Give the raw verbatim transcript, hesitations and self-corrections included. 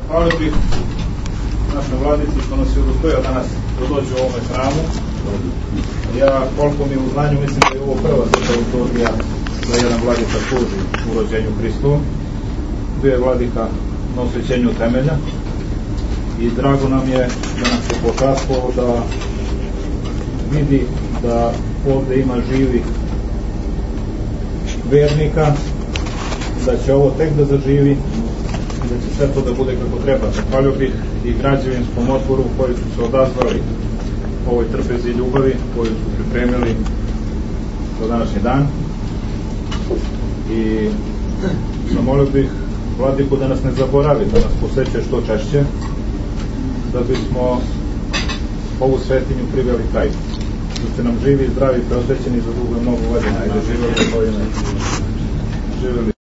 Hvala bih našoj vladici što nas je udostojio danas da dođe u ovome hramu. Ja, koliko mi je u znanju, mislim da je ovo prva sveta liturgija da jedan vladika služi u rođenju Hristovom. Bio je vladika na osvećenju temelja i drago nam je da nas je počastilo da vidi da ovde ima živih vernika, da će ovo tek da zaživi i da će sve to da bude kako treba. Zahvalio bih i građevinskom odboru koji su se odazvali ovoj trpezi ljubavi koju su pripremili za današnji dan. I zamolio bih vladiku da nas ne zaboravi, da nas poseće što češće, da bismo ovu svetinju priveli kraj. Da ste nam živi, zdravi, preosvećeni za dugo i mnogo godina i da živeli, živeli